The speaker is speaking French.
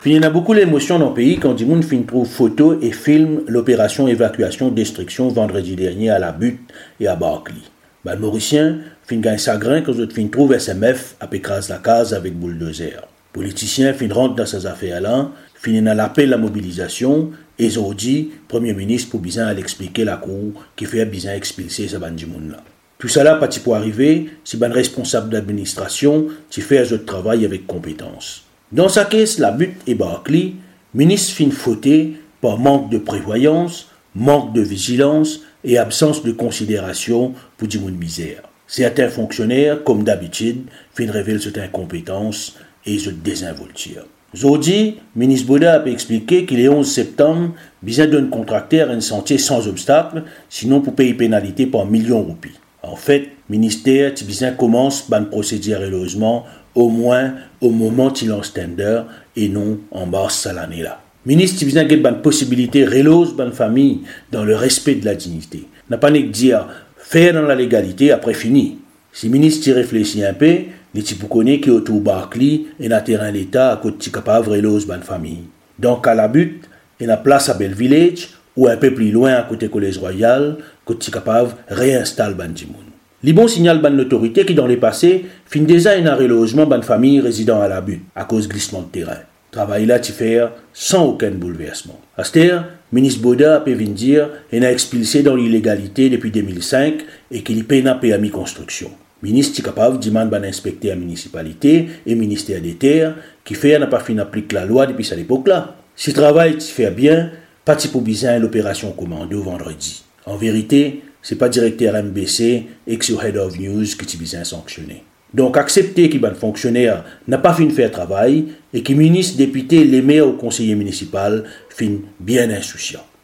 Il y en a beaucoup l'émotion dans le pays quand du monde fin trouve photo et filme l'opération évacuation-destruction vendredi dernier à la Butte et à Barclay. Le Mauricien fin gagne chagrin quand fin trouve SMF à écrase la case avec bulldozer. Politiciens fin rentre dans ces affaires-là, fin à l'appel à la mobilisation et aujourd'hui, Premier ministre pour bien à l'expliquer la cour qui fait bien expulser ce bande monde là. Tout ça là pas pour arriver, si ben responsable d'administration qui fait un autre travail avec compétence. Dans sa caisse, la Butte et Barclay, ministre fin fauté par manque de prévoyance, manque de vigilance et absence de considération pour du monde misère. Certains fonctionnaires, comme d'habitude, fin révèlent cette incompétence et cette désinvolture. Aujourd'hui, ministre Boda a expliqué qu'il est 11 septembre, besoin d'un contracteur un sentier sans obstacle, sinon pour payer pénalité par millions de roupies. En fait, le ministère Tibizin commence par une procédure relogement au moins au moment où il lance tender et non en mars à l'année là. Le ministre Tibizin a une possibilité relose dans la famille dans le respect de la dignité. N'a pas qu'à dire faire dans la légalité après fini. Si le ministre y réfléchit un peu, les types connaissent qu'il y a autour Barclay et un terrain l'État à côté de capable relose dans la famille. Donc à la Butte, il y a place à Belle Village ou un peu plus loin à côté Collège Royal, côté capable réinstalle Bandimoun. Les bons signal ban l'autorité qui dans le passé fin déjà un relogement ban famille résidant à la Butte à cause glissement de terrain. Travail là tu faire sans aucun bouleversement. À cette heure, ministre Boda peut venir dire qu'il a expulsé dans l'illégalité depuis 2005 et qu'il y paye un permis construction. Ministre est capable demande ban inspecter la municipalité et ministère des terres qui fait n'a pas fin appliquer la loi depuis cette époque là. Si travail tu fait bien, pas de pour besoin l'opération commando vendredi. En vérité, c'est pas directeur MBC et que sur Head of News que tu besoin sanctionner. Donc accepter qu'il ban fonctionnaire n'a pas fin faire travail et que ministre, député, les maires ou conseiller municipal fin bien insouciant.